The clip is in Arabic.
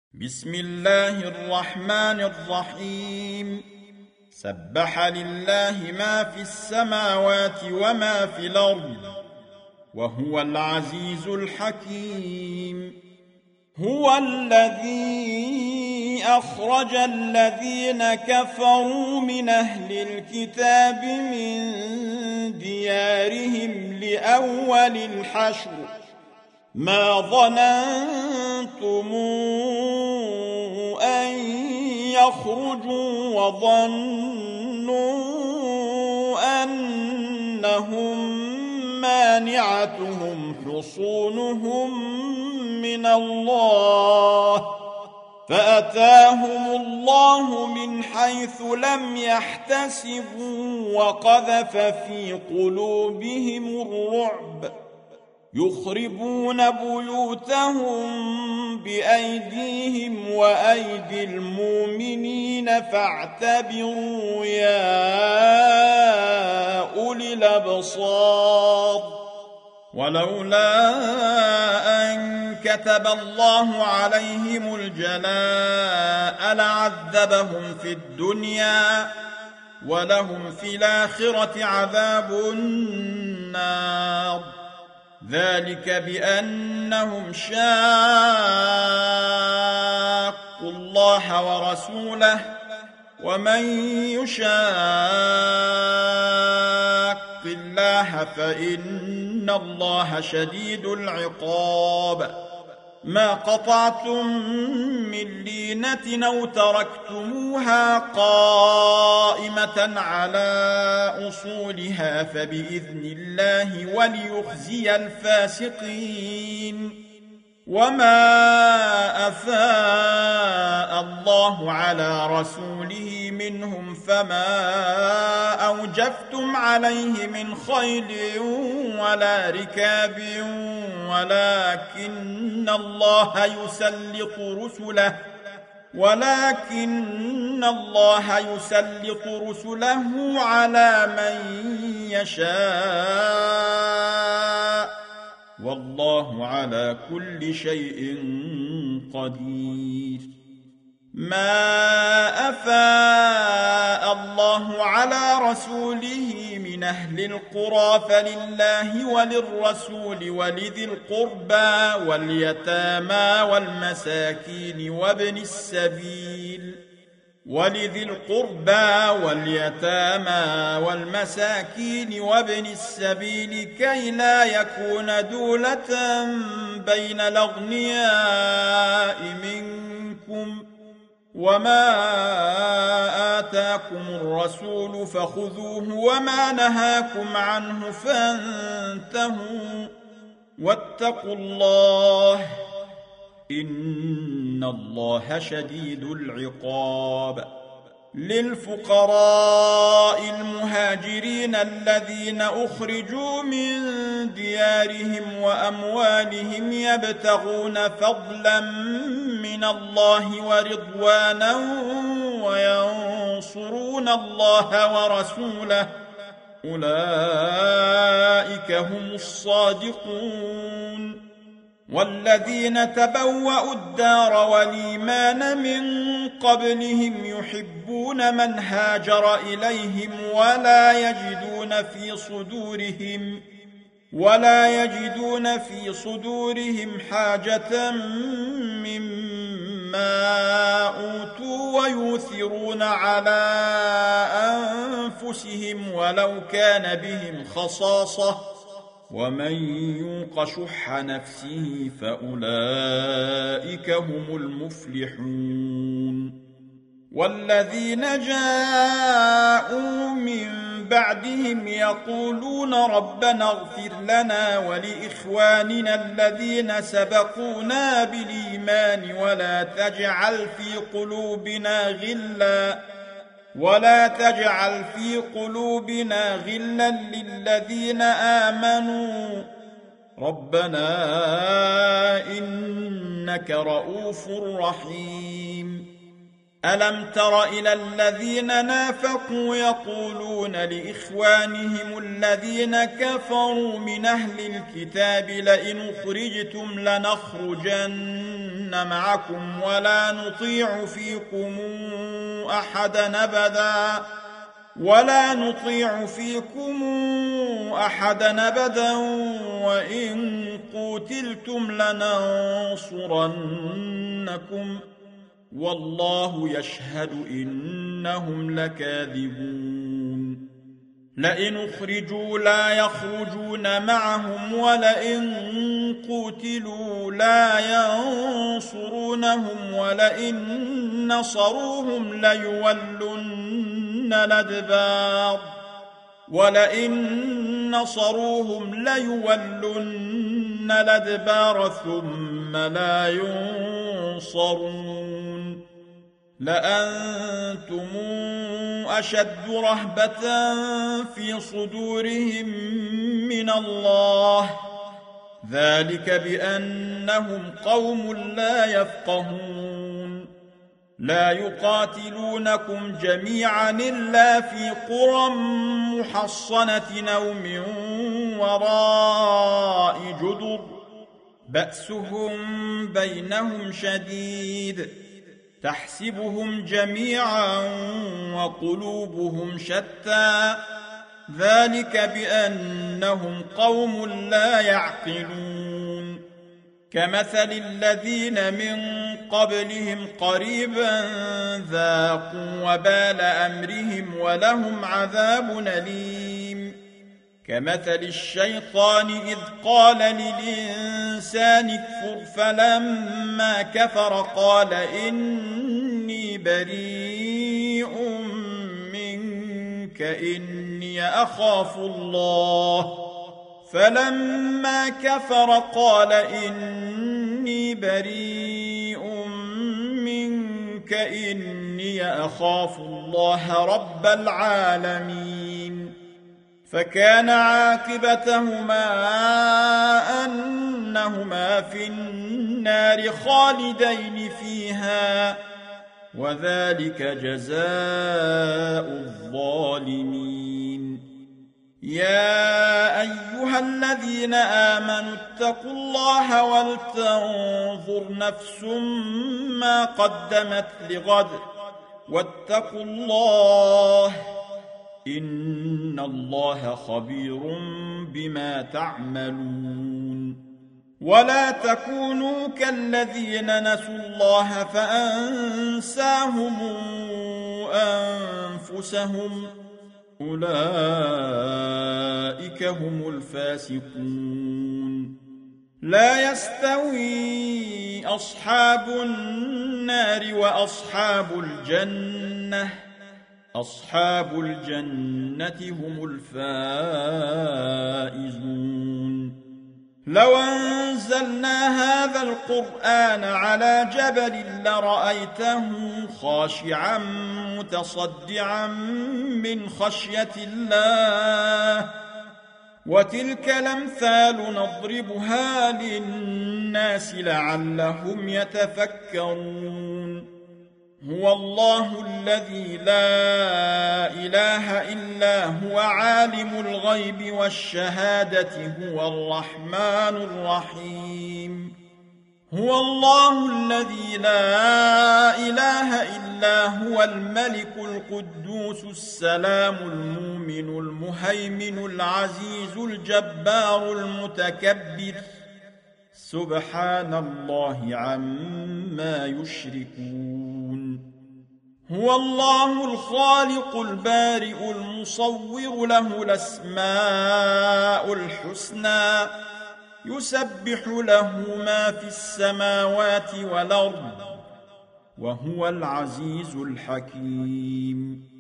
بسم الله الرحمن الرحيم. سبح لله ما في السماوات وما في الأرض وهو العزيز الحكيم. هو الذي أخرج الذين كفروا من أهل الكتاب من ديارهم لأول الحشر ما ظننتم أن يخرجوا وظنوا أنهم مانعتهم حصونهم من الله فأتاهم الله من حيث لم يحتسبوا وقذف في قلوبهم الرعب يخربون بيوتهم بأيديهم وأيدي المؤمنين فاعتبروا يا أولي الأبصار. ولولا أن كتب الله عليهم الجلاء لعذبهم في الدنيا ولهم في الآخرة عذاب النار. ذلك بأنهم شاقوا الله ورسوله ومن يشاق الله فإن الله شديد العقاب. ما قطعتم من لينة أو تركتموها قائمة على أصولها فبإذن الله وليخزي الفاسقين. وما أفاء الله على رسوله منهم فما أوجفتم عليه من خيل ولا ركاب ولكن الله يسلط رسله على من يشاء والله على كل شيء قدير. ما أفاء الله على رسوله من أهل القرى فلله وللرسول ولذي القربى واليتامى والمساكين وابن السبيل كي لا يكون دولة بين الأغنياء منكم. وما آتاكم الرسول فخذوه وما نهاكم عنه فانتهوا واتقوا الله إن الله شديد العقاب. للفقراء المهاجرين الذين أخرجوا من ديارهم وأموالهم يبتغون فضلا من الله ورضوانا وينصرون الله ورسوله أولئك هم الصادقون. والذين تبوأوا الدار والإيمان من قبلهم يحبون من هاجر إليهم ولا يجدون في صدورهم حاجة مما أوتوا ويؤثرون على أنفسهم ولو كان بهم خصاصة ومن يوق شح نفسه فأولئك هم المفلحون. والذين جاءوا من بعدهم يقولون ربنا اغفر لنا ولإخواننا الذين سبقونا بالإيمان ولا تجعل في قلوبنا غلا للذين آمنوا ربنا إنك رؤوف رحيم. ألم تر إلى الذين نافقوا يقولون لإخوانهم الذين كفروا من أهل الكتاب لئن أخرجتم لنخرجن معكم ولا نطيع فيكم أحدا أبدا وإن قوتلتم لننصرنكم والله يشهد إنهم لكاذبون لئن أخرجوا لا يخرجون معهم ولئن قوتلوا لا ينصرونهم ولئن نصروهم ليولن الأدبار ثم لا ينصرون لأنتم أشد رهبة في صدورهم من الله ذلك بأنهم قوم لا يفقهون لا يقاتلونكم جميعا إلا في قرى محصنة أو من وراء جدر بأسهم بينهم شديد تحسبهم جميعا وقلوبهم شتى ذلك بأنهم قوم لا يعقلون كمثل الذين من قبلهم قريبا ذاقوا وبال أمرهم ولهم عذاب أليم كمثل الشيطان إذ قال للإنسان اكفر فلما كفر قال إني بريء منك إني أخاف الله فلما كفر قال إني بريء منك إني أخاف الله رب العالمين فكان عاقبتهما أنهما في النار خالدين فيها وذلك جزاء الظالمين يا أيها الذين آمنوا اتقوا الله ولتنظر نفس ما قدمت لغد واتقوا الله إن الله خبير بما تعملون ولا تكونوا كالذين نسوا الله فأنساهم أنفسهم أولئك هم الفاسقون لا يستوي أصحاب النار وأصحاب الجنة أصحاب الجنة هم الفائزون لو أنزلنا هذا القرآن على جبل لرأيته خاشعا متصدعا من خشية الله وتلك الأمثال نضربها للناس لعلهم يتفكرون هو الله الذي لا إله إلا هو عالم الغيب والشهادة هو الرحمن الرحيم هو الله الذي لا إله إلا هو الملك القدوس السلام المؤمن المهيمن العزيز الجبار المتكبر سبحان الله عما يشركون هو الله الخالق البارئ المصور له الأسماء الحسنى يسبح له ما في السماوات والأرض وهو العزيز الحكيم